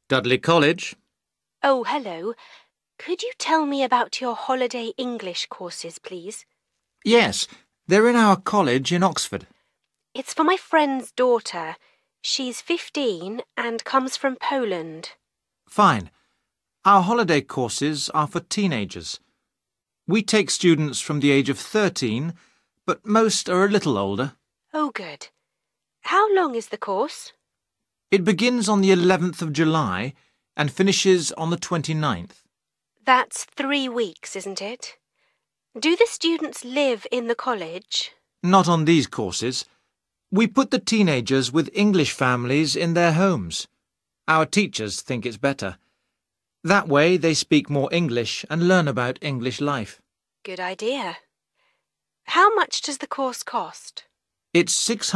Dudley College. Oh, hello. Could you tell me about your holiday English courses, please? Yes, they're in our college in Oxford. It's for my friend's daughter. She's 15 and comes from Poland. Fine. Our holiday courses are for teenagers. We take students from the age of 13, but most are a little older. Oh, good. How long is the course? It begins on the 11th of July and finishes on the 29th. That's 3 weeks, isn't it? Do the students live in the college? Not on these courses. We put the teenagers with English families in their homes. Our teachers think it's better. That way they speak more English and learn about English life. Good idea. How much does the course cost? It's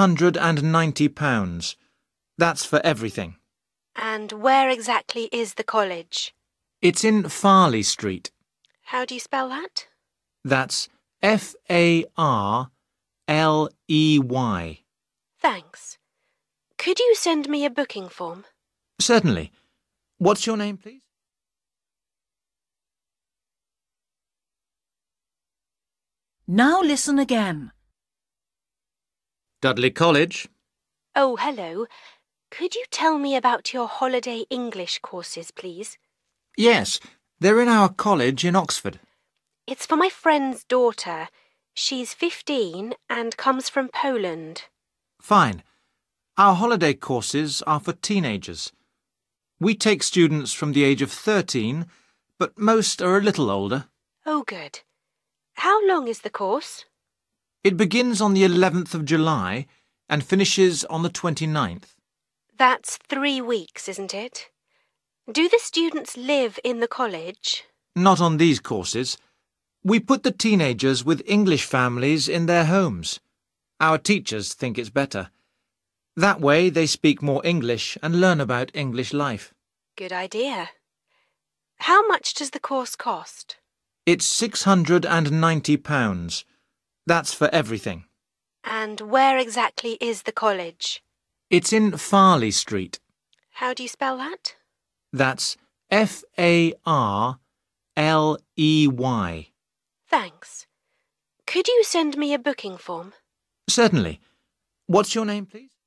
£690. That's for everything. And where exactly is the college? It's in Farley Street. How do you spell that? That's Farley. Thanks. Could you send me a booking form? Certainly. What's your name, please? Now listen again. Dudley College. Oh, hello. Could you tell me about your holiday English courses, please? Yes, they're in our college in Oxford. It's for my friend's daughter. She's 15 and comes from Poland. Fine. Our holiday courses are for teenagers. We take students from the age of 13, but most are a little older. Oh, good. How long is the course? It begins on the 11th of July and finishes on the 29th. That's 3 weeks, isn't it? Do the students live in the college? Not on these courses. We put the teenagers with English families in their homes. Our teachers think it's better. That way they speak more English and learn about English life. Good idea. How much does the course cost? It's £690. That's for everything. And where exactly is the college? It's in Farley Street. How do you spell that? That's Farley. Thanks. Could you send me a booking form? Certainly. What's your name, please?